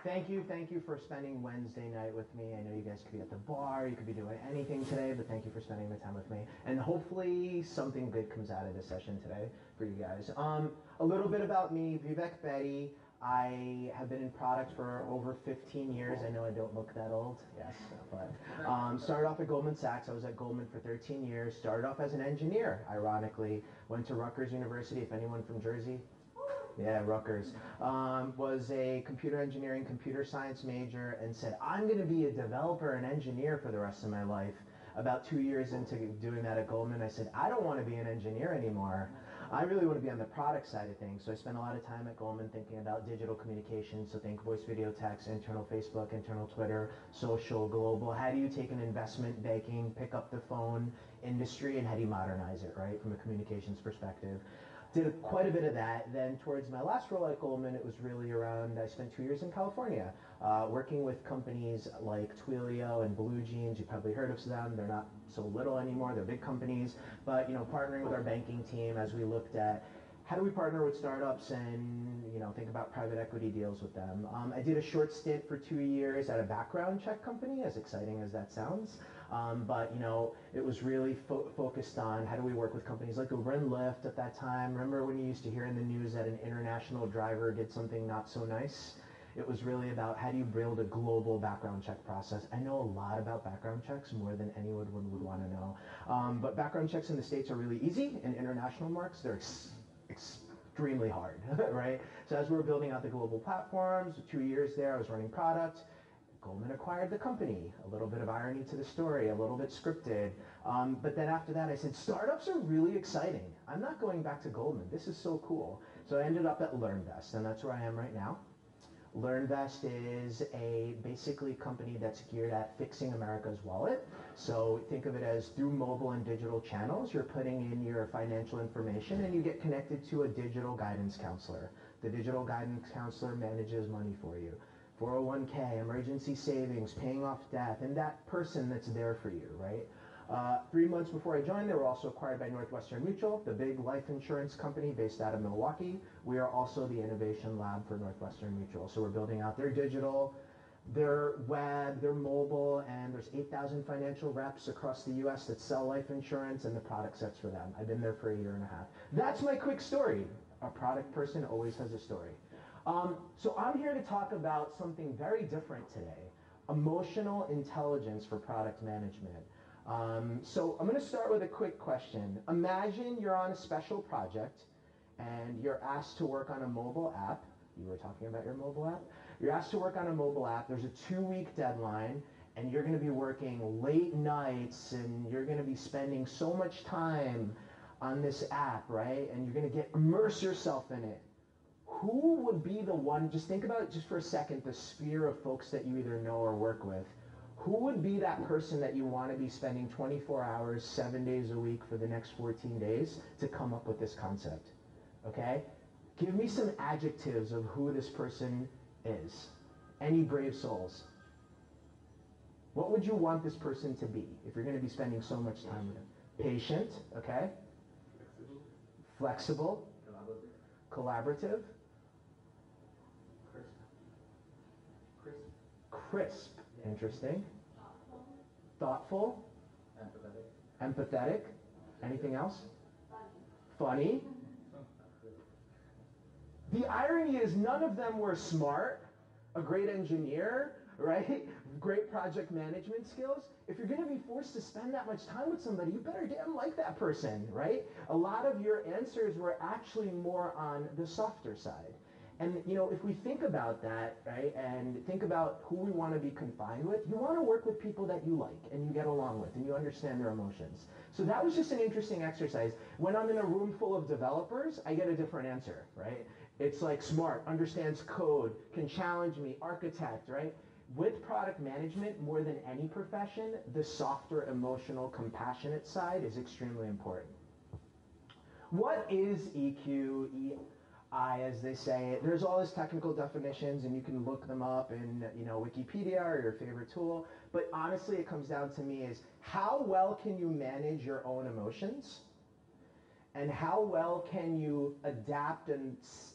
Thank you for spending Wednesday night with me. I know you guys could be at the bar, you could be doing anything today, but thank you for spending the time with me. And hopefully something good comes out of this session today for you guys. A little bit about me, Vivek Bedi. I have been in product for over 15 years. I know I don't look that old, yes, but started off at Goldman Sachs. I was at Goldman for 13 years. Started off as an engineer, ironically. Went to Rutgers University, if anyone from Jersey. Yeah, Rutgers. Was a computer engineering, computer science major and said, I'm going to be a developer and engineer for the rest of my life. About 2 years into doing that at Goldman, I said, I don't want to be an engineer anymore. I really want to be on the product side of things. So I spent a lot of time at Goldman thinking about digital communications. So think voice, video, text, internal Facebook, internal Twitter, social, global. How do you take an investment banking, pick up the phone industry, and how do you modernize it, right, from a communications perspective? Did quite a bit of that. Then towards my last role at Goldman, it was really around, I spent 2 years in California, working with companies like Twilio and Blue Jeans. You've probably heard of them. They're not so little anymore. They're big companies. But partnering with our banking team as we looked at how do we partner with startups and think about private equity deals with them. I did a short stint for 2 years at a background check company, as exciting as that sounds. But it was really focused on how do we work with companies like Uber and Lyft at that time. Remember when you used to hear in the news that an international driver did something not so nice? It was really about how do you build a global background check process. I know a lot about background checks, more than anyone would want to know. But background checks in the States are really easy. In international markets, they're extremely hard, right? So as we were building out the global platforms, 2 years there, I was running product. Goldman acquired the company. A little bit of irony to the story, a little bit scripted. But then after that, I said, startups are really exciting. I'm not going back to Goldman. This is so cool. So I ended up at LearnVest, and that's where I am right now. LearnVest is a basically company that's geared at fixing America's wallet. So think of it as through mobile and digital channels, you're putting in your financial information and you get connected to a digital guidance counselor. The digital guidance counselor manages money for you. 401k, emergency savings, paying off debt, and that person that's there for you, right? 3 months before I joined, they were also acquired by Northwestern Mutual, the big life insurance company based out of Milwaukee. We are also the innovation lab for Northwestern Mutual. So we're building out their digital, their web, their mobile, and there's 8,000 financial reps across the US that sell life insurance and the product sets for them. I've been there for 1.5 years. That's my quick story. A product person always has a story. So I'm here to talk about something very different today, emotional intelligence for product management. So I'm going to start with a quick question. Imagine you're on a special project and you're asked to work on a mobile app. You were talking about your mobile app. You're asked to work on a mobile app. There's a 2-week deadline and you're going to be working late nights and you're going to be spending so much time on this app, right? And you're going to immerse yourself in it. Who would be the one, just think about it just for a second, the sphere of folks that you either know or work with. Who would be that person that you want to be spending 24 hours, 7 days a week for the next 14 days to come up with this concept? Okay? Give me some adjectives of who this person is. Any brave souls? What would you want this person to be if you're going to be spending so much time with them? Patient, okay? Flexible. Collaborative. Crisp. Interesting. Thoughtful. Empathetic. Anything else? Funny. The irony is none of them were smart, a great engineer, right? Great project management skills. If you're going to be forced to spend that much time with somebody, you better damn like that person, right? A lot of your answers were actually more on the softer side. And if we think about that, right, and think about who we want to be confined with, you want to work with people that you like and you get along with and you understand their emotions. So that was just an interesting exercise. When I'm in a room full of developers, I get a different answer, right? It's like smart, understands code, can challenge me, architect, right? With product management, more than any profession, the softer, emotional, compassionate side is extremely important. What is EQ, EI, as they say? There's all these technical definitions, and you can look them up in Wikipedia or your favorite tool. But honestly, it comes down to me is how well can you manage your own emotions, and how well can you adapt and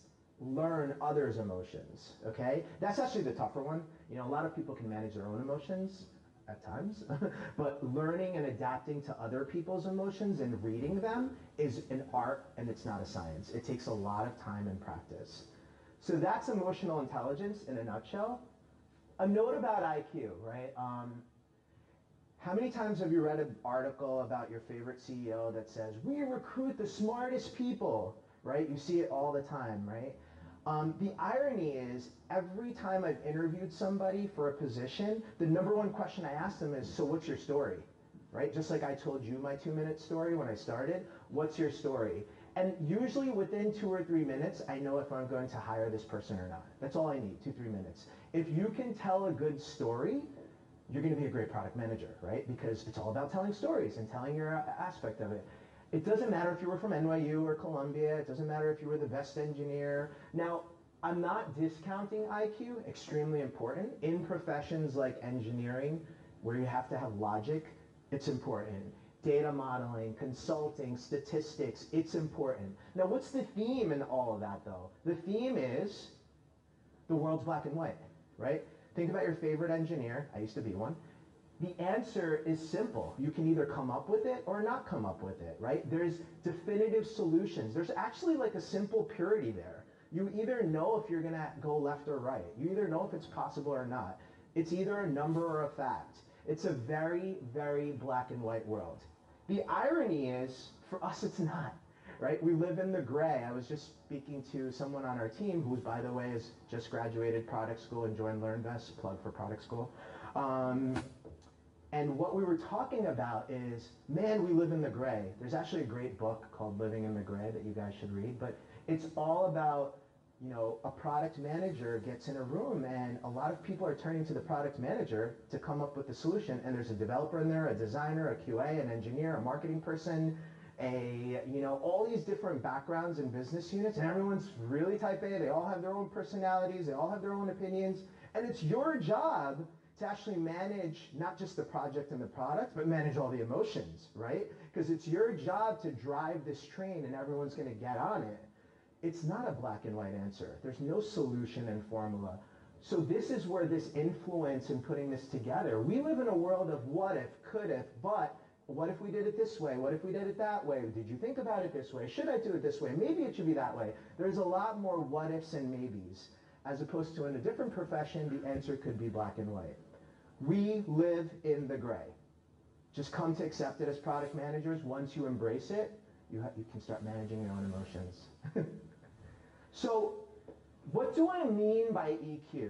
learn others' emotions, okay? That's actually the tougher one. You know, a lot of people can manage their own emotions at times, but learning and adapting to other people's emotions and reading them is an art and it's not a science. It takes a lot of time and practice. So that's emotional intelligence in a nutshell. A note about IQ, right? How many times have you read an article about your favorite CEO that says, we recruit the smartest people, right? You see it all the time, right? The irony is, every time I've interviewed somebody for a position, the number one question I ask them is, so what's your story? Right? Just like I told you my 2-minute story when I started, what's your story? And usually within 2 or 3 minutes, I know if I'm going to hire this person or not. That's all I need, 2-3 minutes. If you can tell a good story, you're going to be a great product manager, right? Because it's all about telling stories and telling your aspect of it. It doesn't matter if you were from NYU or Columbia. It doesn't matter if you were the best engineer. Now, I'm not discounting IQ, extremely important. In professions like engineering, where you have to have logic, it's important. Data modeling, consulting, statistics, it's important. Now, what's the theme in all of that, though? The theme is the world's black and white, right? Think about your favorite engineer. I used to be one. The answer is simple. You can either come up with it or not come up with it, right? There's definitive solutions. There's actually like a simple purity there. You either know if you're going to go left or right. You either know if it's possible or not. It's either a number or a fact. It's a very, very black and white world. The irony is, for us, it's not, right? We live in the gray. I was just speaking to someone on our team who, by the way, has just graduated product school and joined LearnVest, plug for product school. And what we were talking about is, man, we live in the gray. There's actually a great book called Living in the Gray that you guys should read, but it's all about, you know, a product manager gets in a room and a lot of people are turning to the product manager to come up with the solution, and there's a developer in there, a designer, a QA, an engineer, a marketing person, all these different backgrounds and business units, and everyone's really type A. They all have their own personalities, they all have their own opinions, and it's your job to actually manage not just the project and the product, but manage all the emotions, right? Because it's your job to drive this train and everyone's going to get on it. It's not a black and white answer. There's no solution and formula. So this is where this influence in putting this together. We live in a world of what if, could if, but what if we did it this way? What if we did it that way? Did you think about it this way? Should I do it this way? Maybe it should be that way. There's a lot more what ifs and maybes, as opposed to in a different profession, the answer could be black and white. We live in the gray. Just come to accept it as product managers. Once you embrace it, you can start managing your own emotions. So what do I mean by EQ?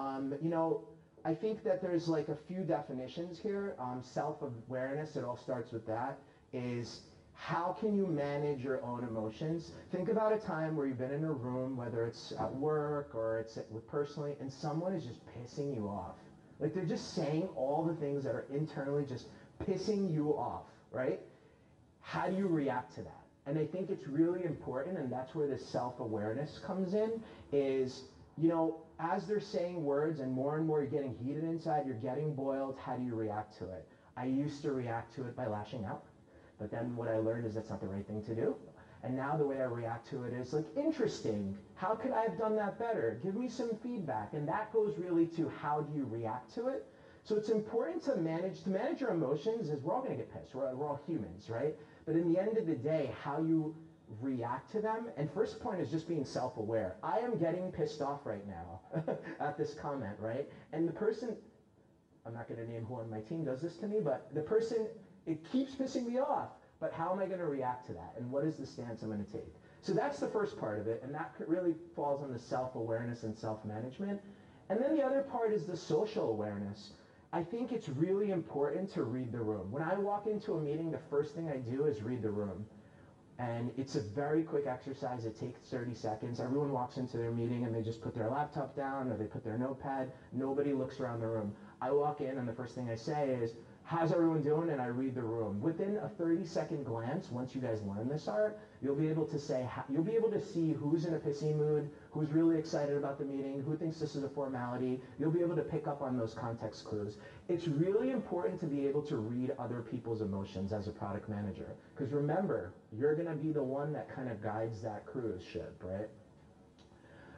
I think that there's like a few definitions here. Self-awareness, it all starts with that, is how can you manage your own emotions? Think about a time where you've been in a room, whether it's at work or it's personally, and someone is just pissing you off. Like they're just saying all the things that are internally just pissing you off, right? How do you react to that? And I think it's really important, and that's where this self-awareness comes in, is, as they're saying words and more you're getting heated inside, you're getting boiled, how do you react to it? I used to react to it by lashing out, but then what I learned is that's not the right thing to do. And now the way I react to it is like, interesting, how could I have done that better? Give me some feedback. And that goes really to how do you react to it? So it's important to manage your emotions, is we're all going to get pissed. We're all humans, right? But in the end of the day, how you react to them, and first point is just being self-aware. I am getting pissed off right now at this comment, right? And the person, I'm not going to name who on my team does this to me, but the person, it keeps pissing me off. But how am I going to react to that? And what is the stance I'm going to take? So that's the first part of it, and that really falls on the self-awareness and self-management. And then the other part is the social awareness. I think it's really important to read the room. When I walk into a meeting, the first thing I do is read the room. And it's a very quick exercise. It takes 30 seconds. Everyone walks into their meeting and they just put their laptop down or they put their notepad. Nobody looks around the room. I walk in and the first thing I say is, how's everyone doing? And I read the room. Within a 30-second glance, once you guys learn this art, you'll be able to see who's in a pissy mood, who's really excited about the meeting, who thinks this is a formality. You'll be able to pick up on those context clues. It's really important to be able to read other people's emotions as a product manager. Because remember, you're going to be the one that kind of guides that cruise ship, right?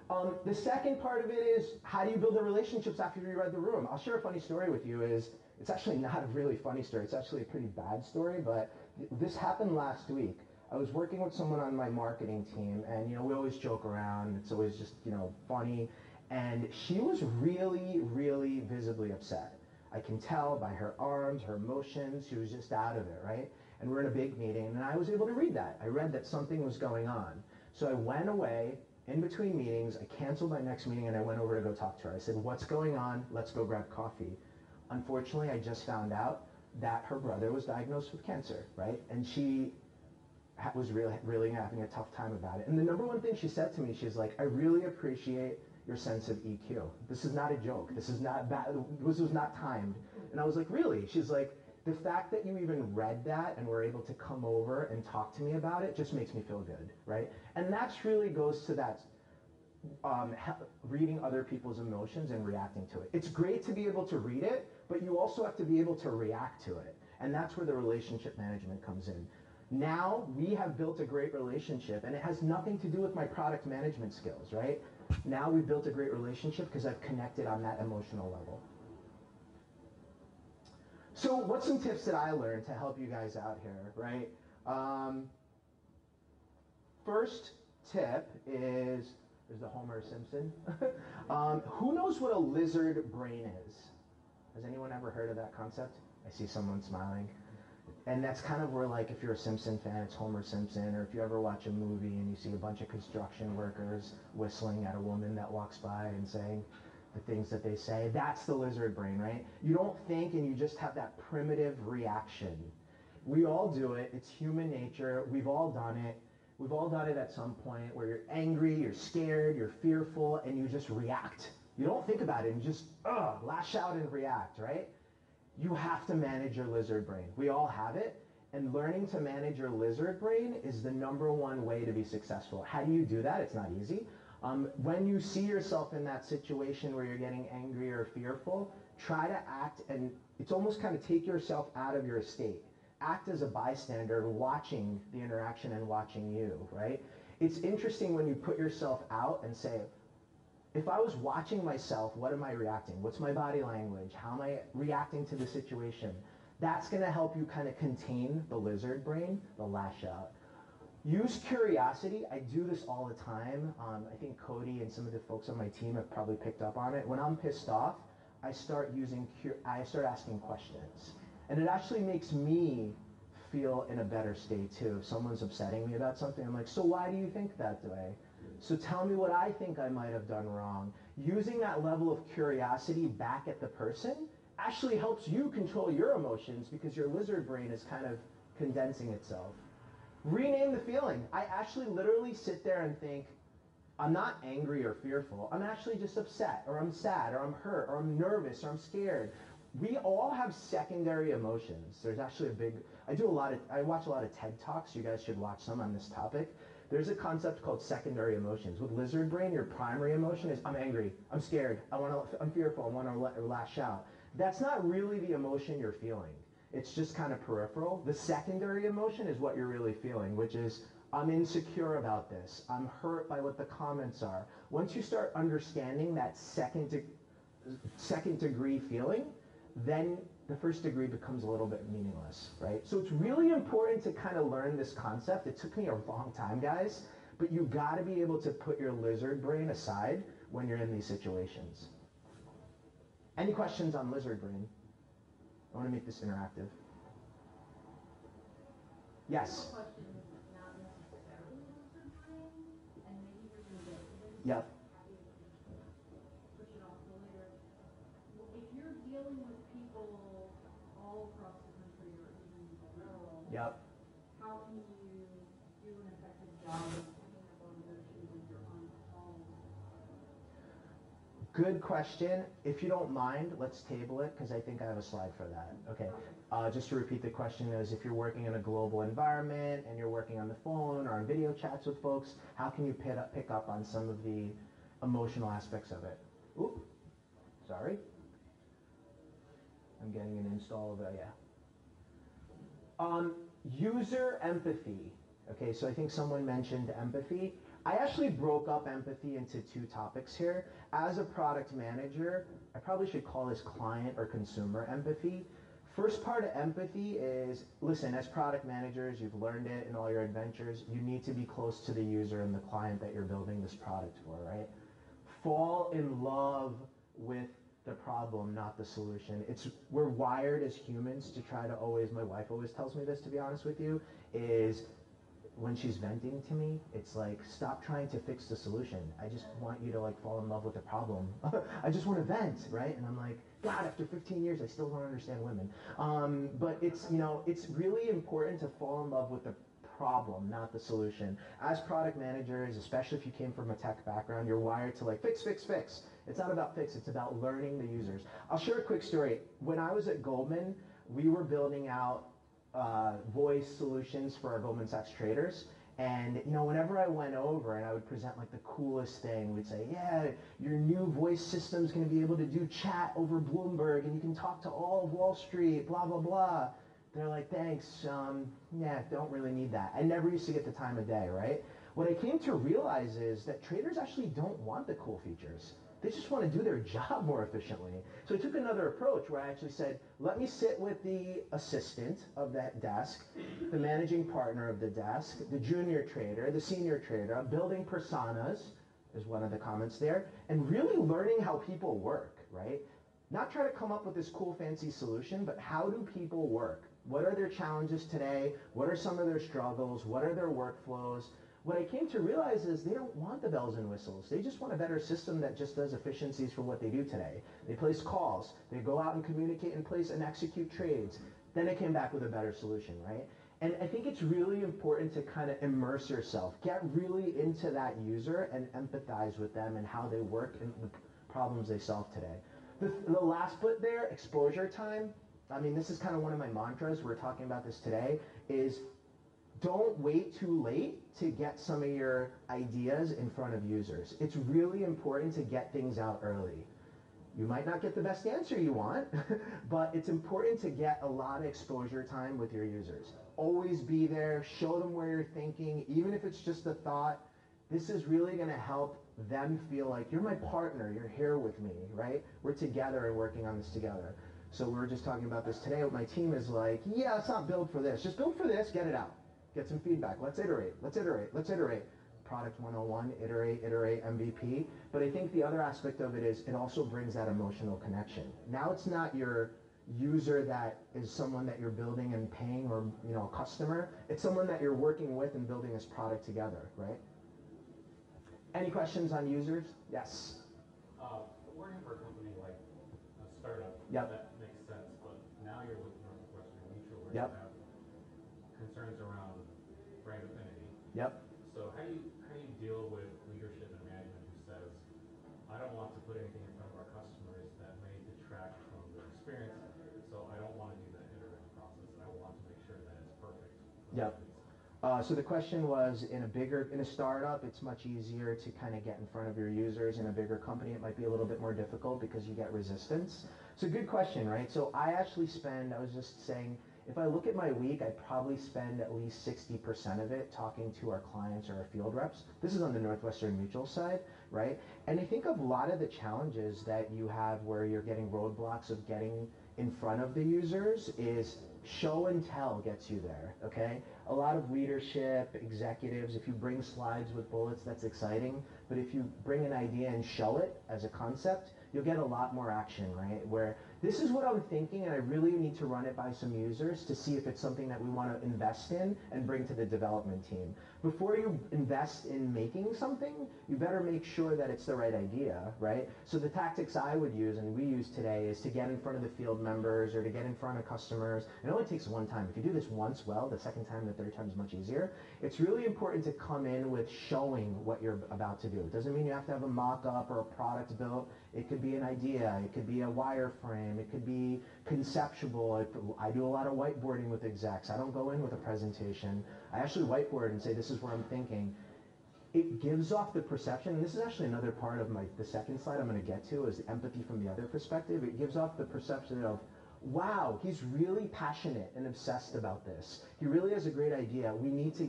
The second part of it is, how do you build the relationships after you read the room? I'll share a funny story with you. It's actually not a really funny story. It's actually a pretty bad story, but this happened last week. I was working with someone on my marketing team, and we always joke around. It's always just funny. And she was really, really visibly upset. I can tell by her arms, her emotions. She was just out of it, right? And we're in a big meeting, and I was able to read that. I read that something was going on. So I went away. In between meetings, I canceled my next meeting and I went over to go talk to her. I said, what's going on? Let's go grab coffee. Unfortunately, I just found out that her brother was diagnosed with cancer, right? And she was really, really having a tough time about it. And the number one thing she said to me, she's like, I really appreciate your sense of EQ. This is not a joke. This is not bad. This was not timed. And I was like, really? She's like, the fact that you even read that and were able to come over and talk to me about it just makes me feel good, right? And that's really goes to that reading other people's emotions and reacting to it. It's great to be able to read it, but you also have to be able to react to it. And that's where the relationship management comes in. Now we have built a great relationship, and it has nothing to do with my product management skills, right? Now we've built a great relationship because I've connected on that emotional level. So what's some tips that I learned to help you guys out here, right? First tip is, there's the Homer Simpson. Who knows what a lizard brain is? Has anyone ever heard of that concept? I see someone smiling. And that's kind of where, like, if you're a Simpson fan, it's Homer Simpson, or if you ever watch a movie and you see a bunch of construction workers whistling at a woman that walks by and saying the things that they say, that's the lizard brain, right? You don't think, and you just have that primitive reaction. We all do it. It's human nature. We've all done it. We've all done it at some point where you're angry, you're scared, you're fearful, and you just react. You don't think about it, and you just lash out and react, right? You have to manage your lizard brain. We all have it, and learning to manage your lizard brain is the #1 way to be successful. How do you do that? It's not easy. When you see yourself in that situation where you're getting angry or fearful, try to act, and it's almost kind of take yourself out of your state. Act as a bystander, watching the interaction and watching you, right? It's interesting when you put yourself out and say, if I was watching myself, what am I reacting? What's my body language? How am I reacting to the situation? That's going to help you kind of contain the lizard brain, the lash out. Use curiosity. I do this all the time. I think Cody and some of the folks on my team have probably picked up on it. When I'm pissed off, I start asking questions. And it actually makes me feel in a better state too. If someone's upsetting me about something, I'm like, so why do you think that way? So tell me what I think I might have done wrong. Using that level of curiosity back at the person actually helps you control your emotions because your lizard brain is kind of condensing itself. Rename the feeling. I actually literally sit there and think, I'm not angry or fearful. I'm actually just upset, or I'm sad, or I'm hurt, or I'm nervous, or I'm scared. We all have secondary emotions. There's actually I watch a lot of TED Talks. You guys should watch some on this topic. There's a concept called secondary emotions. With lizard brain, your primary emotion is I'm angry, I'm scared, I'm fearful, I want to lash out. That's not really the emotion you're feeling. It's just kind of peripheral. The secondary emotion is what you're really feeling, which is I'm insecure about this. I'm hurt by what the comments are. Once you start understanding that second degree feeling, then the first degree becomes a little bit meaningless, right? So it's really important to kind of learn this concept. It took me a long time, guys, but you got to be able to put your lizard brain aside when you're in these situations. Any questions on lizard brain? I want to make this interactive. Yes? Yep. Yep. How can you do an effective job of picking up on emotions if you're on call? Good question. If you don't mind, let's table it because I think I have a slide for that. Okay. Just to repeat the question is, if you're working in a global environment and you're working on the phone or on video chats with folks, how can you pick up on some of the emotional aspects of it? Oop. Sorry. I'm getting an install of yeah. User empathy. Okay, so I think someone mentioned empathy. I actually broke up empathy into two topics here. As a product manager, I probably should call this client or consumer empathy. First part of empathy is, listen, as product managers, you've learned it in all your adventures, you need to be close to the user and the client that you're building this product for, right? Fall in love with the problem, not the solution. We're wired as humans to try to always, my wife always tells me this, to be honest with you, is when she's venting to me, it's like, stop trying to fix the solution. I just want you to like fall in love with the problem. I just want to vent, right? And I'm like, God, after 15 years, I still don't understand women. But it's, it's really important to fall in love with the problem, not the solution. As product managers, especially if you came from a tech background, you're wired to like fix, fix, fix. It's not about fix, it's about learning the users. I'll share a quick story. When I was at Goldman, we were building out voice solutions for our Goldman Sachs traders. And whenever I went over and I would present like the coolest thing, we'd say, yeah, your new voice system's going to be able to do chat over Bloomberg, and you can talk to all of Wall Street, blah blah blah. They're like, thanks, yeah, don't really need that. I never used to get the time of day, right? What I came to realize is that traders actually don't want the cool features. They just want to do their job more efficiently. So I took another approach where I actually said, let me sit with the assistant of that desk, the managing partner of the desk, the junior trader, the senior trader, building personas is one of the comments there, and really learning how people work, right? Not try to come up with this cool fancy solution, but how do people work? What are their challenges today? What are some of their struggles? What are their workflows? What I came to realize is they don't want the bells and whistles. They just want a better system that just does efficiencies for what they do today. They place calls, they go out and communicate and place and execute trades. Then they came back with a better solution, right? And I think it's really important to kind of immerse yourself, get really into that user and empathize with them and how they work and the problems they solve today. The last bit there, exposure time, I mean, this is kind of one of my mantras, we're talking about this today, is don't wait too late to get some of your ideas in front of users. It's really important to get things out early. You might not get the best answer you want, but it's important to get a lot of exposure time with your users. Always be there, show them where you're thinking, even if it's just a thought. This is really going to help them feel like you're my partner, you're here with me, right? We're together and working on this together. So we were just talking about this today. My team is like, yeah, let's not build for this. Just build for this, get it out. Get some feedback. Let's iterate. Let's iterate. Let's iterate. Product 101, iterate, iterate, MVP. But I think the other aspect of it is it also brings that emotional connection. Now it's not your user that is someone that you're building and paying or a customer. It's someone that you're working with and building this product together, right? Any questions on users? Yes. Working for a company like a startup, Yep. that makes sense, but now you're with Northwestern Mutual where Yep. you have concerns around brand affinity. Yep. So how do you deal with leadership and management who says, I don't want to put anything in front of our customers that may detract from their experience, so I don't want to do that iterative process, and I want to make sure that it's perfect. Yep. So the question was, in a startup, it's much easier to kind of get in front of your users. In a bigger company, it might be a little bit more difficult because you get resistance. So good question, right? So I was just saying, if I look at my week, I probably spend at least 60% of it talking to our clients or our field reps. This is on the Northwestern Mutual side, right? And I think of a lot of the challenges that you have where you're getting roadblocks of getting in front of the users is show and tell gets you there, okay? A lot of leadership, executives, if you bring slides with bullets, that's exciting. But if you bring an idea and show it as a concept, you'll get a lot more action, right? Where this is what I'm thinking, and I really need to run it by some users to see if it's something that we want to invest in and bring to the development team. Before you invest in making something, you better make sure that it's the right idea, right? So the tactics I would use and we use today is to get in front of the field members or to get in front of customers. It only takes one time. If you do this once well, the second time, the third time is much easier. It's really important to come in with showing what you're about to do. It doesn't mean you have to have a mock-up or a product built. It could be an idea. It could be a wireframe. It could be conceptual. I do a lot of whiteboarding with execs. I don't go in with a presentation. I actually whiteboard and say, this is where I'm thinking. It gives off the perception, and this is actually another part of the second slide I'm going to get to, is empathy from the other perspective. It gives off the perception of, wow, he's really passionate and obsessed about this. He really has a great idea. We need to get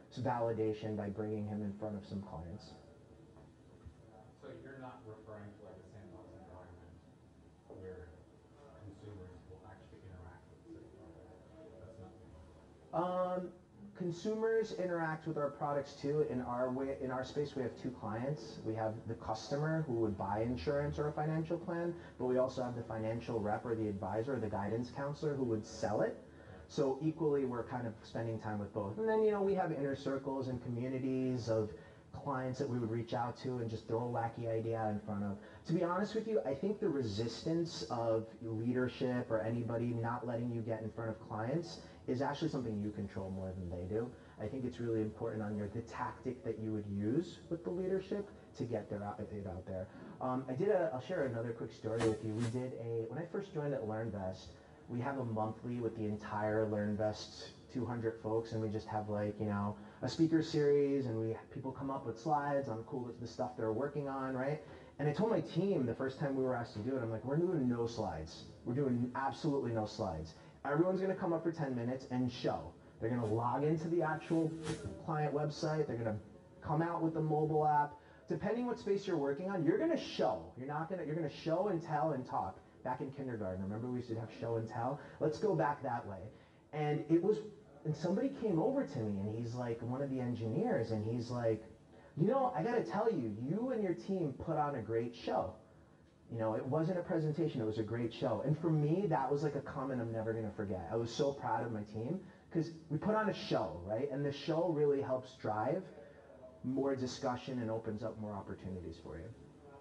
validation by bringing him in front of some clients. So you're not referring to like a sandbox environment where consumers will actually interact with the product. That's not. Consumers interact with our products too. In our space, we have two clients. We have the customer who would buy insurance or a financial plan, but we also have the financial rep or the advisor or the guidance counselor who would sell it. So equally, we're kind of spending time with both. And then, we have inner circles and communities of clients that we would reach out to and just throw a wacky idea out in front of. To be honest with you, I think the resistance of leadership or anybody not letting you get in front of clients is actually something you control more than they do. I think it's really important on the tactic that you would use with the leadership to get it out there. I'll share another quick story with you. When I first joined at LearnVest, we have a monthly with the entire LearnVest 200 folks, and we just have a speaker series, and people come up with slides on the stuff they're working on, right? And I told my team the first time we were asked to do it, I'm like, we're doing no slides. We're doing absolutely no slides. Everyone's going to come up for 10 minutes and show. They're going to log into the actual client website. They're going to come out with the mobile app. Depending what space you're working on, you're going to show. You're going to show and tell and talk. Back in kindergarten, remember we used to have show and tell? Let's go back that way. And somebody came over to me, and he's like, one of the engineers, and he's like, I got to tell you, you and your team put on a great show. It wasn't a presentation, it was a great show. And for me, that was like a comment I'm never going to forget. I was so proud of my team because we put on a show, right? And the show really helps drive more discussion and opens up more opportunities for you.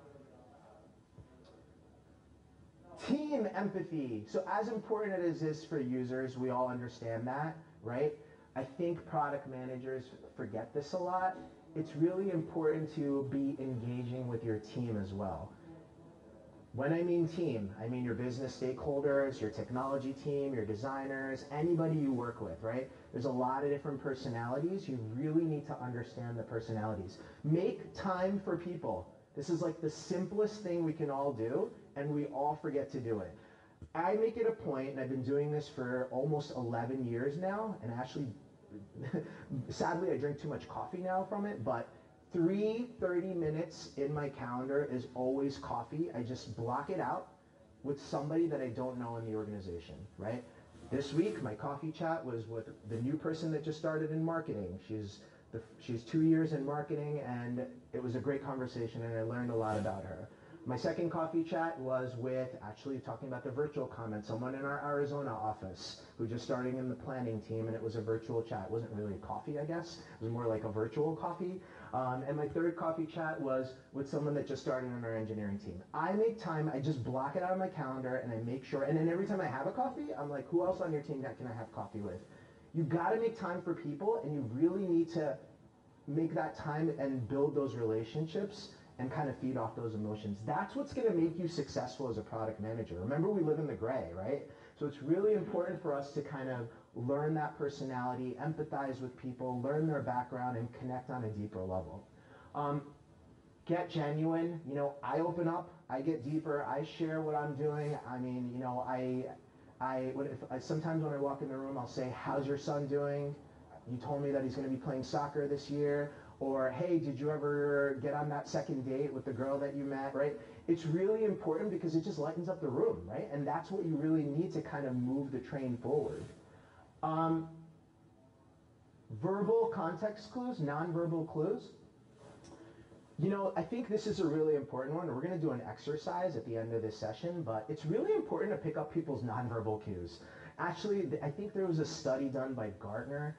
Team empathy. So as important as it is for users, we all understand that, right? I think product managers forget this a lot. It's really important to be engaging with your team as well. When I mean team, I mean your business stakeholders, your technology team, your designers, anybody you work with, right? There's a lot of different personalities. You really need to understand the personalities. Make time for people. This is like the simplest thing we can all do, and we all forget to do it. I make it a point, and I've been doing this for almost 11 years now, and actually, sadly, I drink too much coffee now from it, but 30 minutes in my calendar is always coffee. I just block it out with somebody that I don't know in the organization, right? This week, my coffee chat was with the new person that just started in marketing. She's 2 years in marketing, and it was a great conversation, and I learned a lot about her. My second coffee chat was with, actually talking about the virtual comment, someone in our Arizona office who just starting in the planning team, and it was a virtual chat. It wasn't really a coffee, I guess. It was more like a virtual coffee. And my third coffee chat was with someone that just started on our engineering team. I make time, I just block it out of my calendar, and I make sure, and then every time I have a coffee, I'm like, who else on your team that can I have coffee with? You gotta make time for people, and you really need to make that time and build those relationships and kind of feed off those emotions. That's what's going to make you successful as a product manager. Remember, we live in the gray, right? So it's really important for us to kind of learn that personality, empathize with people, learn their background, and connect on a deeper level. Get genuine. I open up, I get deeper, I share what I'm doing. I mean, sometimes when I walk in the room, I'll say, how's your son doing? You told me that he's going to be playing soccer this year. Or, hey, did you ever get on that second date with the girl that you met, right? It's really important because it just lightens up the room, right? And that's what you really need to kind of move the train forward. Verbal context clues, nonverbal clues. I think this is a really important one. We're going to do an exercise at the end of this session, but it's really important to pick up people's nonverbal cues. Actually, I think there was a study done by Gartner.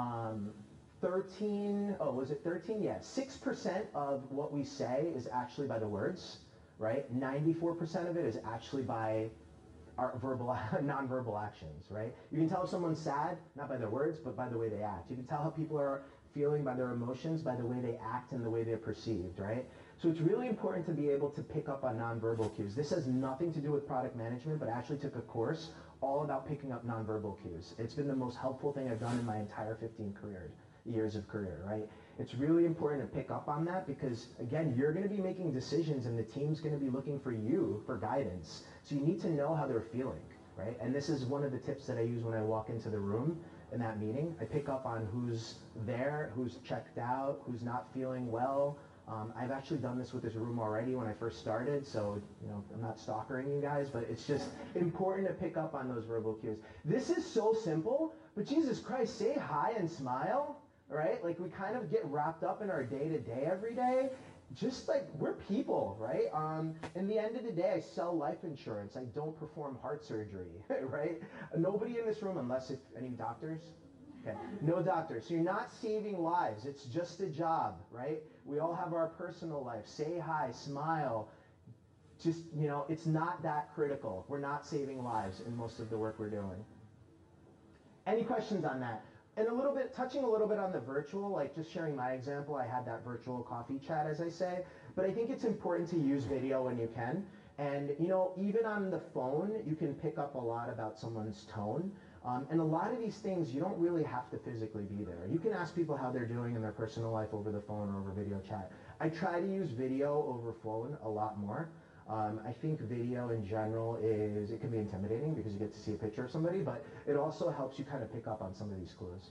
13? Yeah, 6% of what we say is actually by the words, right? 94% of it is actually by our nonverbal actions, right? You can tell if someone's sad, not by their words, but by the way they act. You can tell how people are feeling by their emotions, by the way they act and the way they're perceived, right? So it's really important to be able to pick up on nonverbal cues. This has nothing to do with product management, but I actually took a course all about picking up nonverbal cues. It's been the most helpful thing I've done in my entire 15 years of career, right? It's really important to pick up on that because, again, you're going to be making decisions and the team's going to be looking for you for guidance. So you need to know how they're feeling, right? And this is one of the tips that I use when I walk into the room in that meeting. I pick up on who's there, who's checked out, who's not feeling well. I've actually done this with this room already when I first started, so I'm not stalkering you guys, but it's just important to pick up on those verbal cues. This is so simple, but Jesus Christ, say hi and smile, right? Like we kind of get wrapped up in our day-to-day every day. Just like we're people, right? In the end of the day, I sell life insurance. I don't perform heart surgery, right? Nobody in this room, unless if any doctors. Okay, no doctors. So you're not saving lives. It's just a job, right? We all have our personal life. Say hi, smile. Just, it's not that critical. We're not saving lives in most of the work we're doing. Any questions on that? And touching a little bit on the virtual, like just sharing my example, I had that virtual coffee chat, as I say, but I think it's important to use video when you can. And, even on the phone, you can pick up a lot about someone's tone. And a lot of these things, you don't really have to physically be there. You can ask people how they're doing in their personal life over the phone or over video chat. I try to use video over phone a lot more. I think video in general it can be intimidating because you get to see a picture of somebody, but it also helps you kind of pick up on some of these clues.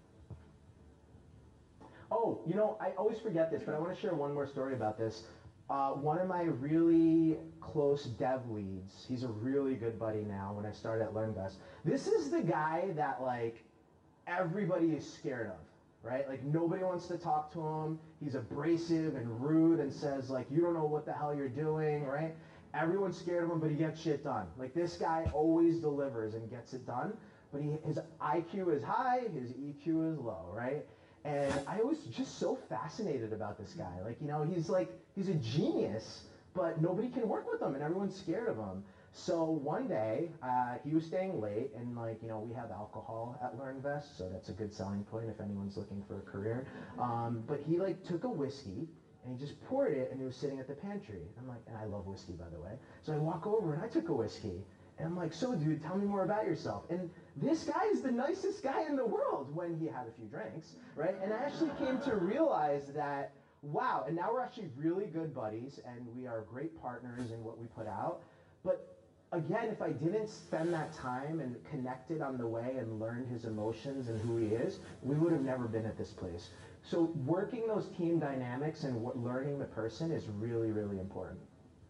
Oh, I always forget this, but I want to share one more story about this. One of my really close dev leads, he's a really good buddy now when I started at LearnVest. This is the guy that everybody is scared of. Right? Like nobody wants to talk to him. He's abrasive and rude and says you don't know what the hell you're doing, right? Everyone's scared of him, but he gets shit done. Like this guy always delivers and gets it done, but his IQ is high, his EQ is low, right? And I was just so fascinated about this guy. He's a genius, but nobody can work with him and everyone's scared of him. So one day, he was staying late, and we have alcohol at LearnVest, so that's a good selling point if anyone's looking for a career. But he took a whiskey, and he just poured it, and he was sitting at the pantry. I'm like, and I love whiskey, by the way. So I walk over, and I took a whiskey. And I'm like, so dude, tell me more about yourself. And this guy is the nicest guy in the world when he had a few drinks, right? And I actually came to realize that, wow, and now we're actually really good buddies, and we are great partners in what we put out. But again, if I didn't spend that time and connected on the way and learned his emotions and who he is, we would have never been at this place. So working those team dynamics and learning the person is really, really important.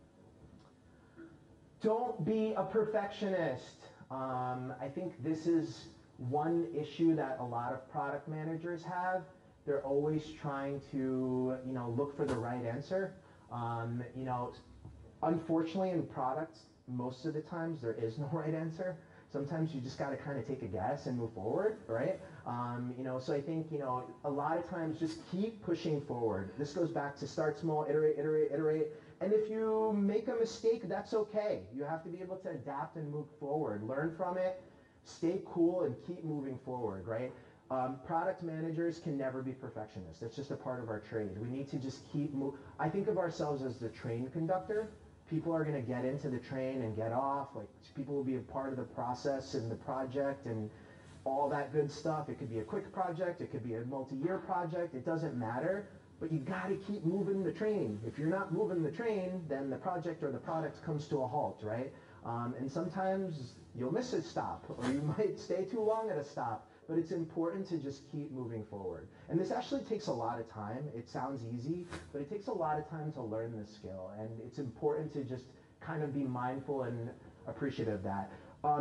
Don't be a perfectionist. I think this is one issue that a lot of product managers have. They're always trying to, look for the right answer. Unfortunately in products, most of the times there is no right answer. Sometimes you just got to kind of take a guess and move forward, right? So I think, a lot of times just keep pushing forward. This goes back to start small, iterate, iterate, iterate. And if you make a mistake, that's okay. You have to be able to adapt and move forward. Learn from it, stay cool, and keep moving forward, right? Product managers can never be perfectionists. That's just a part of our trade. We need to just keep moving. I think of ourselves as the train conductor. People are going to get into the train and get off. People will be a part of the process and the project and all that good stuff. It could be a quick project. It could be a multi-year project. It doesn't matter. But you got to keep moving the train. If you're not moving the train, then the project or the product comes to a halt, right? And sometimes you'll miss a stop, or you might stay too long at a stop. But it's important to just keep moving forward. And this actually takes a lot of time. It sounds easy, but it takes a lot of time to learn this skill. And it's important to just kind of be mindful and appreciative of that.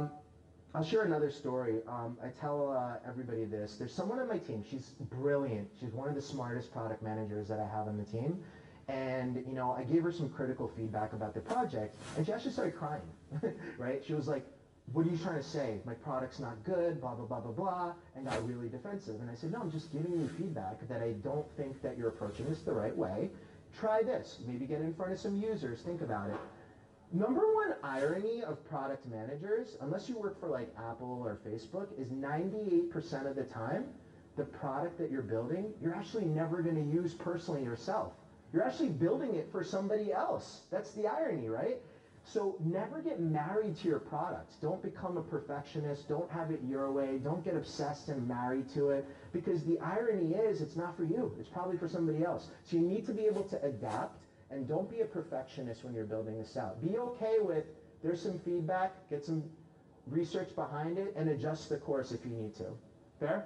I'll share another story. I tell everybody this. There's someone on my team. She's brilliant. She's one of the smartest product managers that I have on the team. And, I gave her some critical feedback about the project, and she actually started crying, right? She was like, what are you trying to say? My product's not good, blah, blah, blah, blah, blah, and got really defensive. And I said, no, I'm just giving you feedback that I don't think that you're approaching this the right way. Try this. Maybe get in front of some users. Think about it. Number one irony of product managers, unless you work for Apple or Facebook, is 98% of the time, the product that you're building, you're actually never going to use personally yourself. You're actually building it for somebody else. That's the irony, right? So never get married to your product. Don't become a perfectionist. Don't have it your way. Don't get obsessed and married to it, because the irony is it's not for you. It's probably for somebody else. So you need to be able to adapt, and don't be a perfectionist when you're building this out. Be okay with there's some feedback, get some research behind it, and adjust the course if you need to. Fair?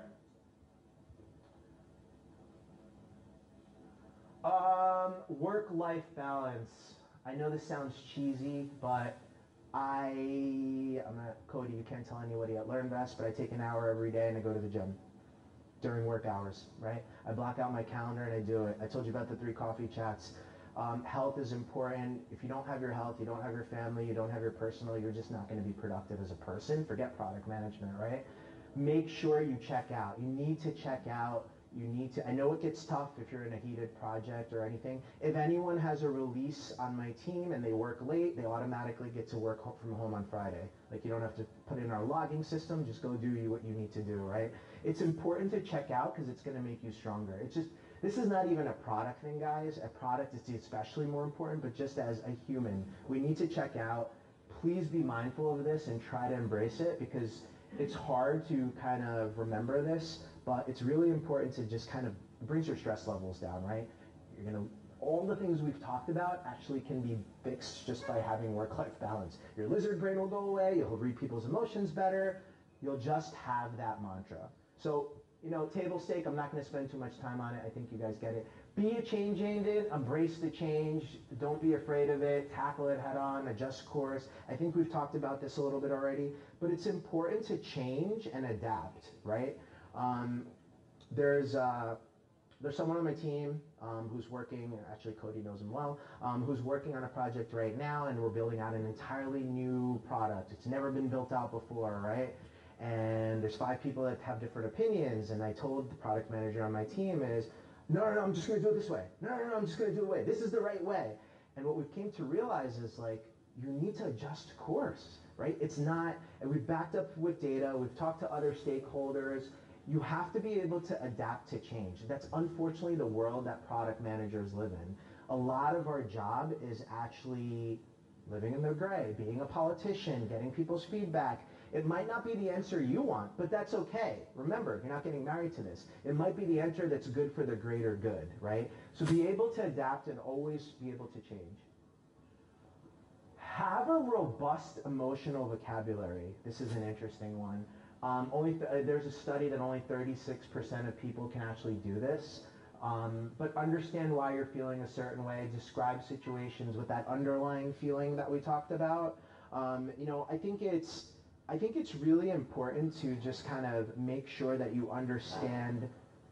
Work-life balance. I know this sounds cheesy, but Cody, you can't tell anybody at LearnVest, but I take an hour every day and I go to the gym during work hours, right? I block out my calendar and I do it. I told you about the 3 coffee chats. Health is important. If you don't have your health, you don't have your family, you don't have your personal, you're just not going to be productive as a person. Forget product management, right? Make sure you check out. You need to check out. I know it gets tough if you're in a heated project or anything. If anyone has a release on my team and they work late, they automatically get to work from home on Friday. Like, you don't have to put in our logging system, just go do what you need to do, right? It's important to check out because it's going to make you stronger. This is not even a product thing, guys. A product is especially more important, but just as a human, we need to check out. Please be mindful of this and try to embrace it because it's hard to kind of remember this, but it's really important to just kind of brings your stress levels down, right? All the things we've talked about actually can be fixed just by having work-life balance. Your lizard brain will go away, you'll read people's emotions better, you'll just have that mantra. So, table stake, I'm not going to spend too much time on it. I think you guys get it. Be a change agent, embrace the change, don't be afraid of it, tackle it head on, adjust course. I think we've talked about this a little bit already, but it's important to change and adapt, right? There's someone on my team who's working, actually Cody knows him well, who's working on a project right now, and we're building out an entirely new product. It's never been built out before, right? And there's 5 people that have different opinions, and I told the product manager on my team is, no, I'm just going to do it this way. No, I'm just going to do it way. This is the right way. And what we came to realize is, like, you need to adjust course, right? It's not, and we've backed up with data, we've talked to other stakeholders. You have to be able to adapt to change. That's unfortunately the world that product managers live in. A lot of our job is actually living in the gray, being a politician, getting people's feedback. It might not be the answer you want, but that's okay. Remember, you're not getting married to this. It might be the answer that's good for the greater good, right? So be able to adapt and always be able to change. Have a robust emotional vocabulary. This is an interesting one. There's a study that only 36% of people can actually do this. But understand why you're feeling a certain way. Describe situations with that underlying feeling that we talked about. I think it's really important to just kind of make sure that you understand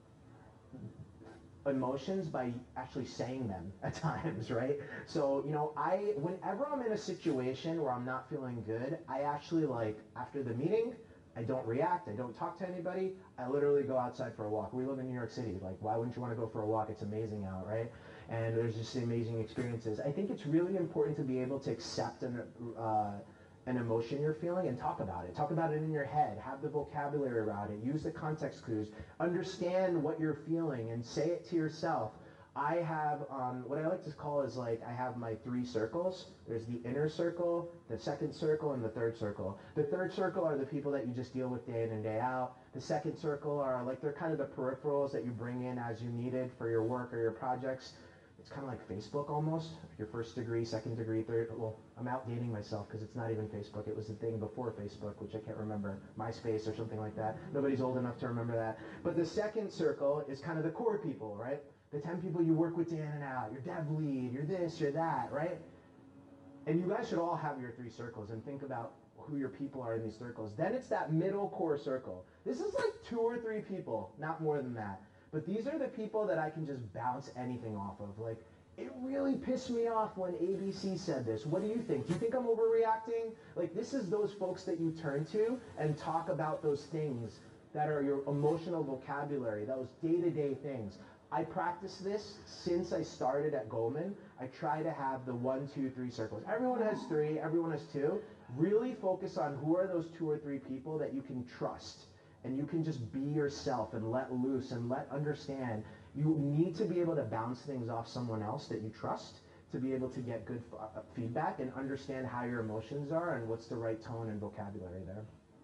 emotions by actually saying them at times, right? So, whenever I'm in a situation where I'm not feeling good, I actually after the meeting, I don't react, I don't talk to anybody, I literally go outside for a walk. We live in New York City, why wouldn't you want to go for a walk? It's amazing out, right? And there's just amazing experiences. I think it's really important to be able to accept an emotion you're feeling and talk about it. Talk about it in your head. Have the vocabulary around it. Use the context clues. Understand what you're feeling and say it to yourself. I have, what I like to call is I have my 3 circles. There's the inner circle, the second circle, and the third circle. The third circle are the people that you just deal with day in and day out. The second circle are they're kind of the peripherals that you bring in as you need it for your work or your projects. It's kind of like Facebook almost. Your first degree, second degree, third. Well, I'm outdating myself because it's not even Facebook. It was the thing before Facebook, which I can't remember. MySpace or something like that. Nobody's old enough to remember that. But the second circle is kind of the core people, right? The 10 people you work with day in and out. Your dev lead, you're this, you're that, right? And you guys should all have your 3 circles and think about who your people are in these circles. Then it's that middle core circle. This is 2 or 3 people, not more than that. But these are the people that I can just bounce anything off of. It really pissed me off when ABC said this. What do you think? Do you think I'm overreacting? This is those folks that you turn to and talk about those things that are your emotional vocabulary, those day-to-day things. I practice this since I started at Goldman. I try to have the 1, 2, 3 circles. Everyone has 3, everyone has 2. Really focus on who are those 2 or 3 people that you can trust. And you can just be yourself and let loose and understand. You need to be able to bounce things off someone else that you trust to be able to get good feedback and understand how your emotions are and what's the right tone and vocabulary there.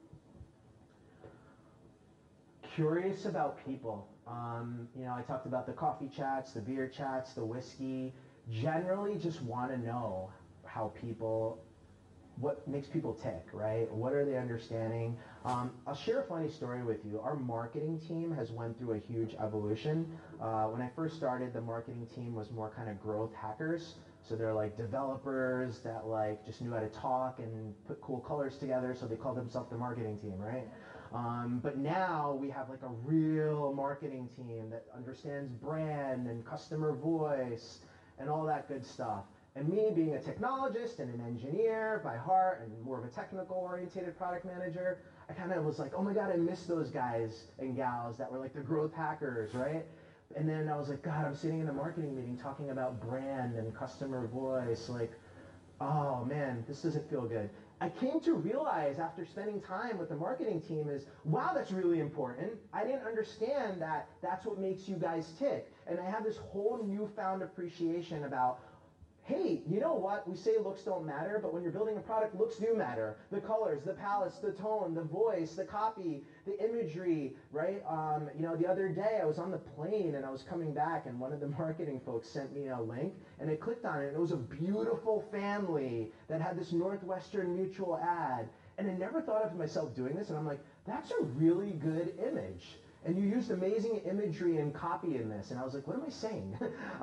Curious about people. I talked about the coffee chats, the beer chats, the whiskey. Generally just want to know how people what makes people tick, right? What are they understanding? I'll share a funny story with you. Our marketing team has went through a huge evolution. When I first started, the marketing team was more kind of growth hackers. So they're like developers that like just knew how to talk and put cool colors together, so they called themselves the marketing team, right? But now we have like a real marketing team that understands brand and customer voice and all that good stuff. And me being a technologist and an engineer by heart and more of a technical oriented product manager, I kind of was like, oh my God, I miss those guys and gals that were like the growth hackers, right? And then I was like, God, I'm sitting in a marketing meeting talking about brand and customer voice, like, oh man, this doesn't feel good. I came to realize after spending time with the marketing team is, wow, that's really important. I didn't understand that that's what makes you guys tick. And I have this whole newfound appreciation about, hey, you know what? We say looks don't matter, but when you're building a product, looks do matter. The colors, the palettes, the tone, the voice, the copy, the imagery, right? The other day I was on the plane and I was coming back and one of the marketing folks sent me a link and I clicked on it and it was a beautiful family that had this Northwestern Mutual ad. And I never thought of myself doing this and I'm like, that's a really good image. And you used amazing imagery and copy in this. And I was like, what am I saying?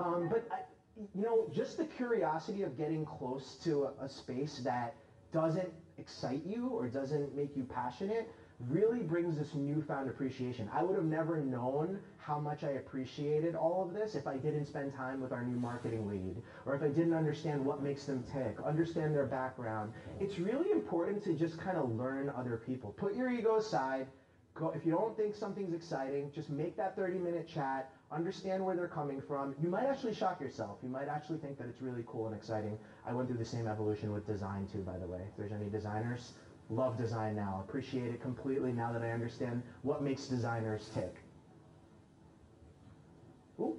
Just the curiosity of getting close to a space that doesn't excite you or doesn't make you passionate really brings this newfound appreciation. I would have never known how much I appreciated all of this if I didn't spend time with our new marketing lead, or if I didn't understand what makes them tick, understand their background. It's really important to just kind of learn other people. Put your ego aside. If you don't think something's exciting, just make that 30-minute chat, understand where they're coming from. You might actually shock yourself. You might actually think that it's really cool and exciting. I went through the same evolution with design too, by the way. If there's any designers, love design now. Appreciate it completely now that I understand what makes designers tick. Ooh.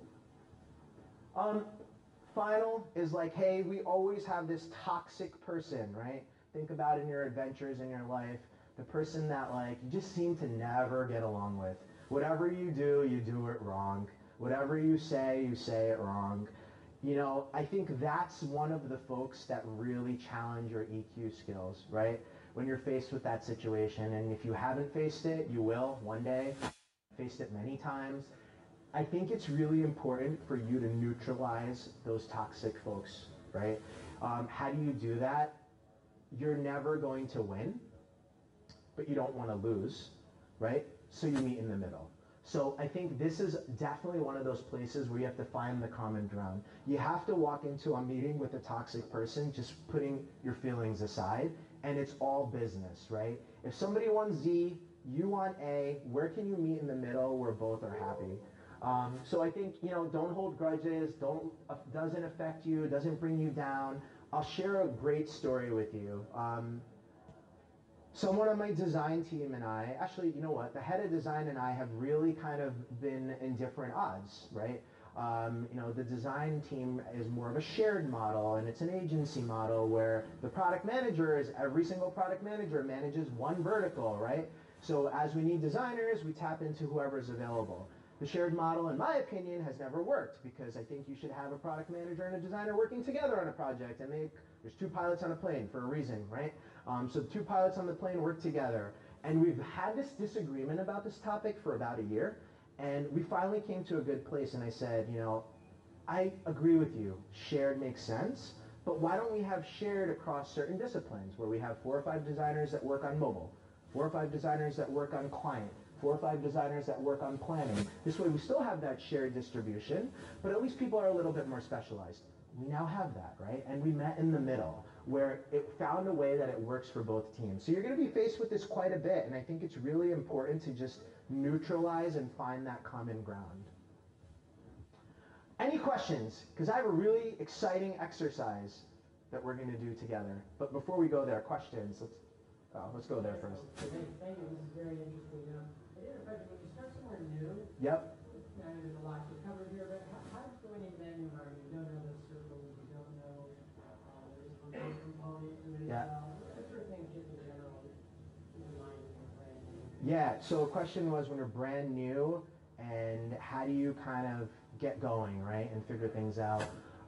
Final is like, hey, we always have this toxic person, right? Think about in your adventures in your life. The person that like you just seem to never get along with. Whatever you do it wrong. Whatever you say it wrong. I think that's one of the folks that really challenge your EQ skills, right? When you're faced with that situation, and if you haven't faced it, you will one day. Faced it many times. I think it's really important for you to neutralize those toxic folks, right? How do you do that? You're never going to win, but you don't want to lose, right? So you meet in the middle. So I think this is definitely one of those places where you have to find the common ground. You have to walk into a meeting with a toxic person, just putting your feelings aside, and it's all business, right? If somebody wants Z, you want A, where can you meet in the middle where both are happy? So I think, don't hold grudges, doesn't affect you, doesn't bring you down. I'll share a great story with you. Someone on my design team and I, actually, you know what, the head of design and I have really kind of been in different odds, right? The design team is more of a shared model, and it's an agency model where the product manager is every single product manager manages one vertical, right? So as we need designers, we tap into whoever's available. The shared model, in my opinion, has never worked because I think you should have a product manager and a designer working together on a project, and there's two pilots on a plane for a reason, right? So the two pilots on the plane work together, and we've had this disagreement about this topic for about a year, and we finally came to a good place, and I said, I agree with you, shared makes sense, but why don't we have shared across certain disciplines where we have 4 or 5 designers that work on mobile, 4 or 5 designers that work on client, 4 or 5 designers that work on planning. This way we still have that shared distribution, but at least people are a little bit more specialized. We now have that, right? And we met in the middle where it found a way that it works for both teams. So you're going to be faced with this quite a bit, and I think it's really important to just neutralize and find that common ground. Any questions? Because I have a really exciting exercise that we're going to do together. But before we go there, questions. Let's go there first. Thank you. This is very interesting. When you start somewhere new, Yep. there's a lot to cover here, but how does going into that new environment? You don't know the circles, you don't know there's a remote component to it as well. What sort of things just in general in mind when you're brand new? Yeah, so the question was when you're brand new and how do you kind of get going, right, and figure things out.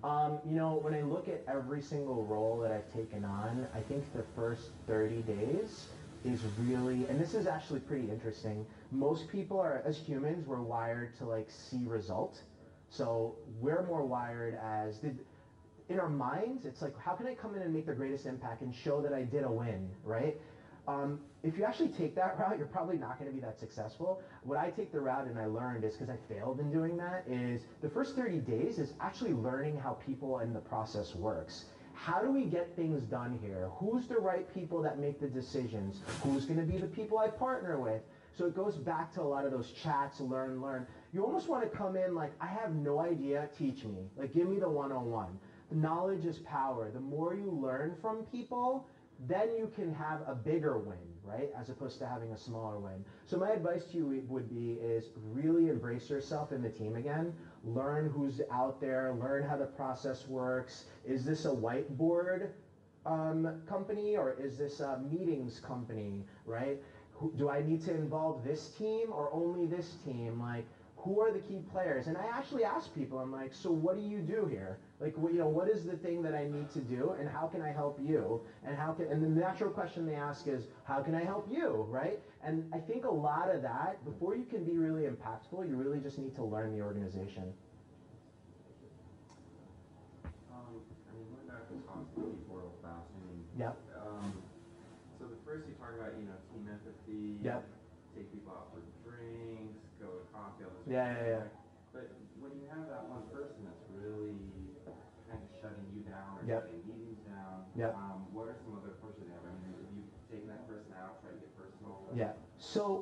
You know, when I look at every single role that I've taken on, I think the first 30 days is really, and this is actually pretty interesting. Most people are, as humans, we're wired to like see result. So we're more wired as, in our minds, it's like, how can I come in and make the greatest impact and show that I did a win, right? If you actually take that route, you're probably not going to be that successful. What I take the route, and I learned is because I failed in doing that, is the first 30 days is actually learning how people and the process works. How do we get things done here? Who's the right people that make the decisions? Who's going to be the people I partner with? So it goes back to a lot of those chats, learn. You almost want to come in like, I have no idea, teach me. Like, give me the one-on-one. Knowledge is power. The more you learn from people, then you can have a bigger win, right? As opposed to having a smaller win. So my advice to you would be is really embrace yourself in the team again. Learn who's out there. Learn how the process works. Is this a whiteboard company or is this a meetings company, right? Do I need to involve this team or only this team? Like, who are the key players? And I actually ask people, I'm like, so what do you do here? Like, what is the thing that I need to do and how can I help you? And the natural question they ask is, how can I help you, right? And I think a lot of that, before you can be really impactful, you really just need to learn the organization. Going back to talking before real fast, Yep. So the first you talk about, team empathy. Yep. Take people out for drinks, go to cocktail. Yeah. But when you have that one person that's really kind of shutting you down or Yep. shutting meetings down, Yep. What are some other approaches they have? Have you taken that person out, try to get personal? Yeah. So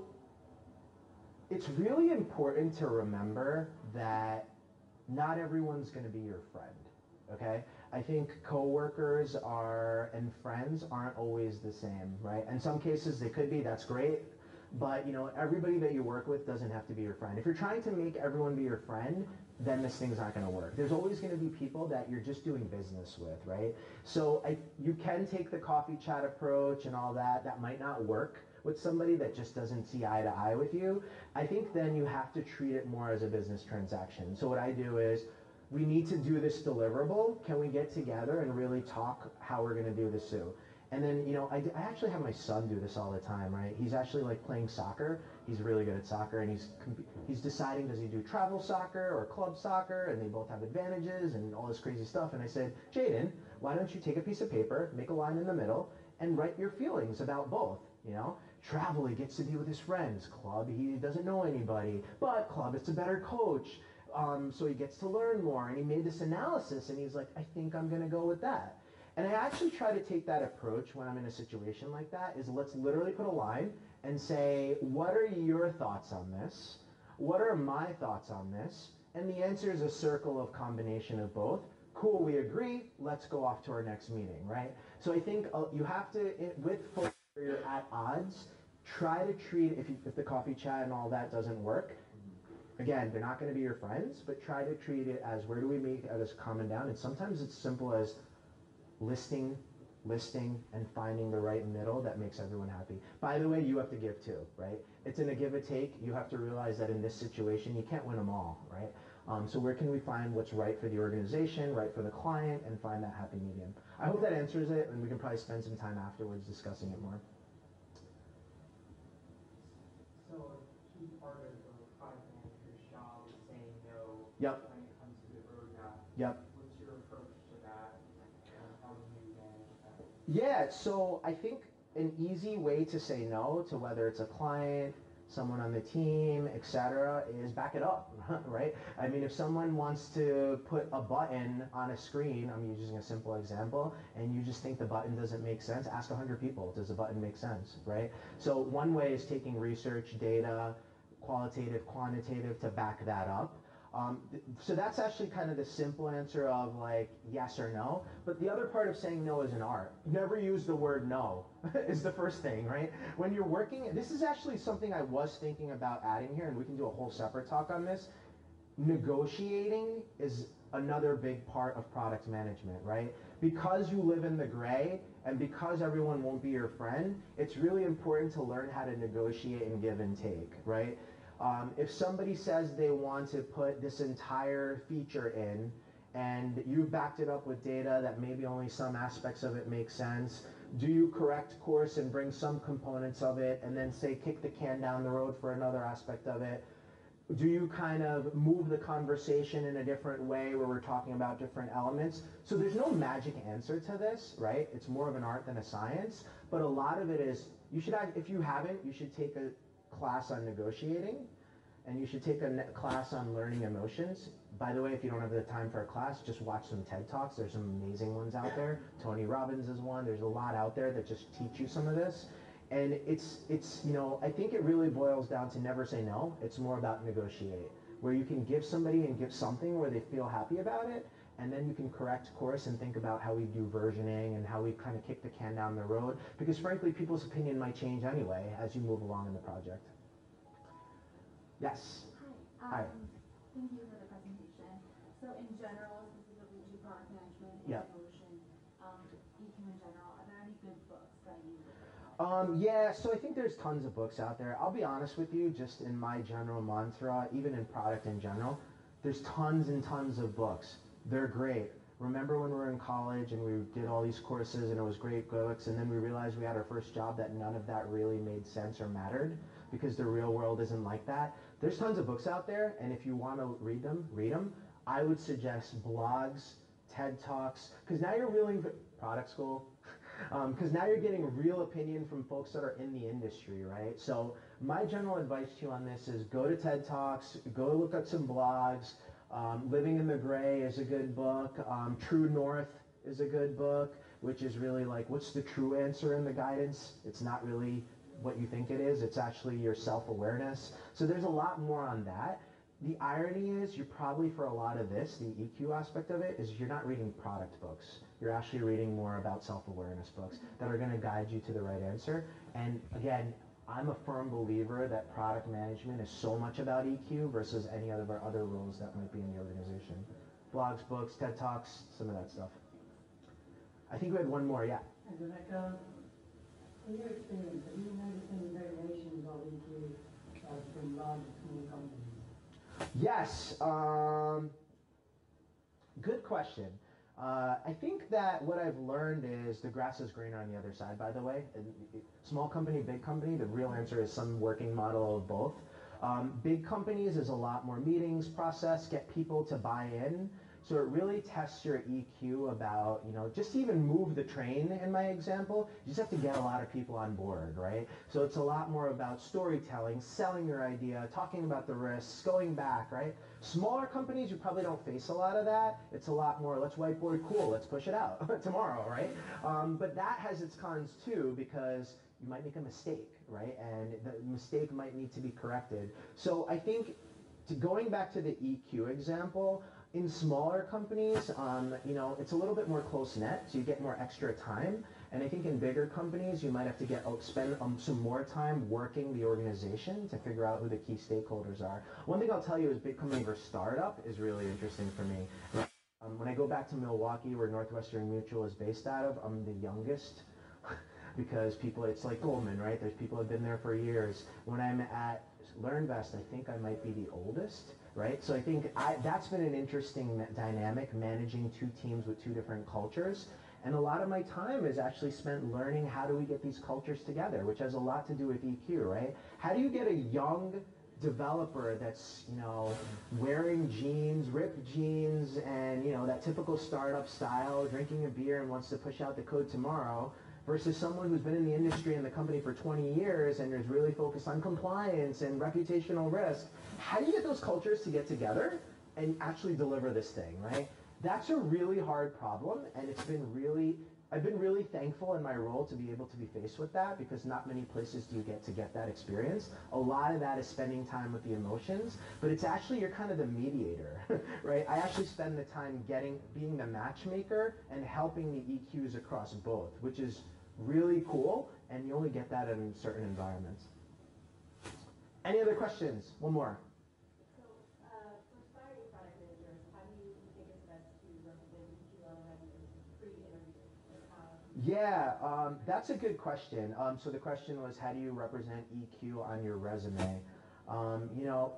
it's really important to remember that not everyone's going to be your friend. Okay? I think coworkers and friends aren't always the same, right? In some cases they could be, that's great. But everybody that you work with doesn't have to be your friend. If you're trying to make everyone be your friend, then this thing's not going to work. There's always going to be people that you're just doing business with, right? So you can take the coffee chat approach and all that. That might not work with somebody that just doesn't see eye to eye with you. I think then you have to treat it more as a business transaction. So what I do is, we need to do this deliverable. Can we get together and really talk how we're going to do this too? And then, I actually have my son do this all the time, right? He's actually like playing soccer. He's really good at soccer, and he's deciding, does he do travel soccer or club soccer? And they both have advantages and all this crazy stuff. And I said, Jaden, why don't you take a piece of paper, make a line in the middle, and write your feelings about both, Travel, he gets to be with his friends. Club, he doesn't know anybody. But club, it's a better coach. So he gets to learn more. And he made this analysis, and he's like, I think I'm going to go with that. And I actually try to take that approach when I'm in a situation like that, is let's literally put a line and say, what are your thoughts on this? What are my thoughts on this? And the answer is a circle of combination of both. Cool, we agree, let's go off to our next meeting, right? So I think you have to, with folks where you're at odds, try to treat, if the coffee chat and all that doesn't work, again, they're not going to be your friends, but try to treat it as, where do we make this common down? And sometimes it's simple as listing, and finding the right middle that makes everyone happy. By the way, you have to give too, right? It's in a give and take. You have to realize that in this situation, you can't win them all, right? So where can we find what's right for the organization, right for the client, and find that happy medium? I hope that answers it, and we can probably spend some time afterwards discussing it more. So a key part of the product manager's job is saying no. Yep. When it comes to the roadmap. Yep. What's your approach to that? And how do you manage that? Yeah, so I think an easy way to say no to whether it's a client, someone on the team, etc., is back it up, right? I mean, if someone wants to put a button on a screen, I'm using a simple example, and you just think the button doesn't make sense, ask 100 people, does the button make sense, right? So one way is taking research, data, qualitative, quantitative, to back that up. So that's actually kind of the simple answer of like yes or no. But the other part of saying no is an art. Never use the word no is the first thing, right? When you're working, this is actually something I was thinking about adding here, and we can do a whole separate talk on this. Negotiating is another big part of product management, right? Because you live in the gray and because everyone won't be your friend, it's really important to learn how to negotiate and give and take, right? If somebody says they want to put this entire feature in and you've backed it up with data that maybe only some aspects of it make sense? Do you correct course and bring some components of it and then say kick the can down the road for another aspect of it? Do you kind of move the conversation in a different way where we're talking about different elements? So there's no magic answer to this, right? It's more of an art than a science, but a lot of it is, you should have, if you haven't, you should take a class on negotiating, and you should take a class on learning emotions. By the way, if you don't have the time for a class, just watch some TED Talks. There's some amazing ones out there. Tony Robbins is one. There's a lot out there that just teach you some of this. And it's you know, I think it really boils down to never say no. It's more about negotiate, where you can give somebody and give something where they feel happy about it, and then you can correct course and think about how we do versioning and how we kind of kick the can down the road, because frankly, people's opinion might change anyway as you move along in the project. Yes? Hi. Hi. Thank you for the presentation. So in general, specifically to product management and Yeah. promotion, EQ in general, are there any good books that you Yeah, so I think there's tons of books out there. I'll be honest with you, just in my general mantra, even in product in general, there's tons and tons of books. They're great. Remember when we were in college and we did all these courses and it was great books, and then we realized we had our first job that none of that really made sense or mattered because the real world isn't like that? There's tons of books out there, and if you want to read them, read them. I would suggest blogs, TED Talks, because now you're really, product school, because now you're getting real opinion from folks that are in the industry, right? So my general advice to you on this is go to TED Talks, go look at some blogs. Living in the Gray is a good book. True North is a good book, which is really like, what's the true answer in the guidance? It's not really what you think it is. It's actually your self-awareness. So there's a lot more on that. The irony is you're probably, for a lot of this, the EQ aspect of it, is you're not reading product books. You're actually reading more about self-awareness books that are going to guide you to the right answer. And again, I'm a firm believer that product management is so much about EQ versus any of our other roles that might be in the organization. Blogs, books, TED Talks, some of that stuff. I think we had one more, yeah. And Rebecca, in your experience, have you noticed any variations of EQ from large and small companies? Yes, good question. I think that what I've learned is the grass is greener on the other side, by the way. Small company, big company, the real answer is some working model of both. Big companies is a lot more meetings, process, get people to buy in. So it really tests your EQ about, you know, just to even move the train in my example, you just have to get a lot of people on board, right? So it's a lot more about storytelling, selling your idea, talking about the risks, going back, right? Smaller companies, you probably don't face a lot of that. It's a lot more, let's whiteboard, cool, let's push it out tomorrow, right? But that has its cons too, because you might make a mistake, right? And the mistake might need to be corrected. So I think, going back to the EQ example, in smaller companies, you know, it's a little bit more close-knit, so you get more extra time. And I think in bigger companies, you might have to spend some more time working the organization to figure out who the key stakeholders are. One thing I'll tell you is big company versus startup is really interesting for me. When I go back to Milwaukee, where Northwestern Mutual is based out of, I'm the youngest because people, it's like Goldman, right? There's people who have been there for years. When I'm at LearnVest, I think I might be the oldest, right? So I think that's been an interesting dynamic, managing two teams with two different cultures. And a lot of my time is actually spent learning how do we get these cultures together, which has a lot to do with EQ, right? How do you get a young developer that's, you know, wearing jeans, ripped jeans, and, you know, that typical startup style, drinking a beer and wants to push out the code tomorrow, versus someone who's been in the industry and the company for 20 years and is really focused on compliance and reputational risk? How do you get those cultures to get together and actually deliver this thing, right? That's a really hard problem, and I've been really thankful in my role to be able to be faced with that, because not many places do you get to get that experience. A lot of that is spending time with the emotions, but it's actually, you're kind of the mediator, right? I actually spend the time being the matchmaker and helping the EQs across both, which is really cool, and you only get that in certain environments. Any other questions? One more. So, for aspiring product managers, how do you think it's best to represent EQ level pre-interview? Yeah, that's a good question. So the question was, how do you represent EQ on your resume? You know,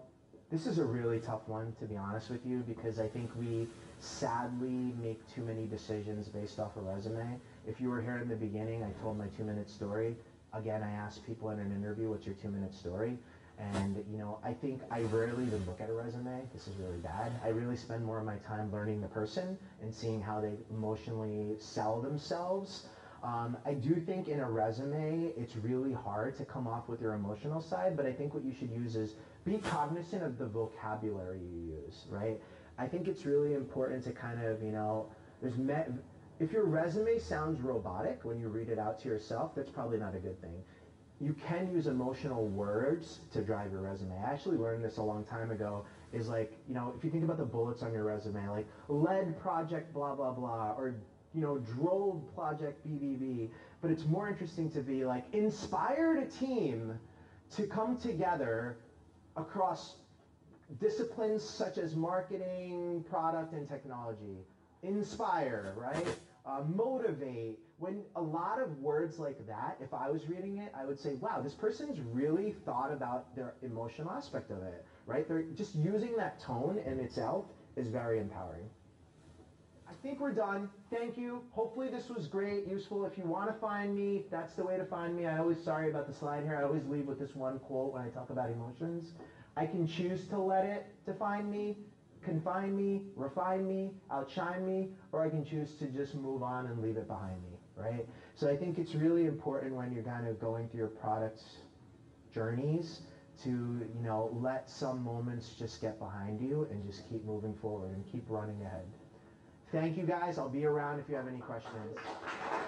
This is a really tough one, to be honest with you, because I think we sadly make too many decisions based off a resume. If you were here in the beginning, I told my 2-minute story. Again, I asked people in an interview, what's your 2-minute story? And, you know, I think I rarely even look at a resume. This is really bad. I really spend more of my time learning the person and seeing how they emotionally sell themselves. I do think in a resume, it's really hard to come off with your emotional side, but I think what you should use is be cognizant of the vocabulary you use, right? I think it's really important to kind of, you know, if your resume sounds robotic when you read it out to yourself, that's probably not a good thing. You can use emotional words to drive your resume. I actually learned this a long time ago, is like, you know, if you think about the bullets on your resume, like led project blah, blah, blah, or, you know, drove project BBB, but it's more interesting to be like, inspired a team to come together across disciplines such as marketing, product, and technology. Inspire, right? Motivate. When a lot of words like that, if I was reading it, I would say, wow, this person's really thought about their emotional aspect of it, right? They're just using that tone in itself is very empowering. I think we're done. Thank you. Hopefully this was great, useful. If you want to find me, that's the way to find me. Sorry about the slide here. I always leave with this one quote when I talk about emotions. I can choose to let it define me, confine me, refine me, outshine me, or I can choose to just move on and leave it behind me, right? So I think it's really important when you're kind of going through your product journeys to, you know, let some moments just get behind you and just keep moving forward and keep running ahead. Thank you guys. I'll be around if you have any questions.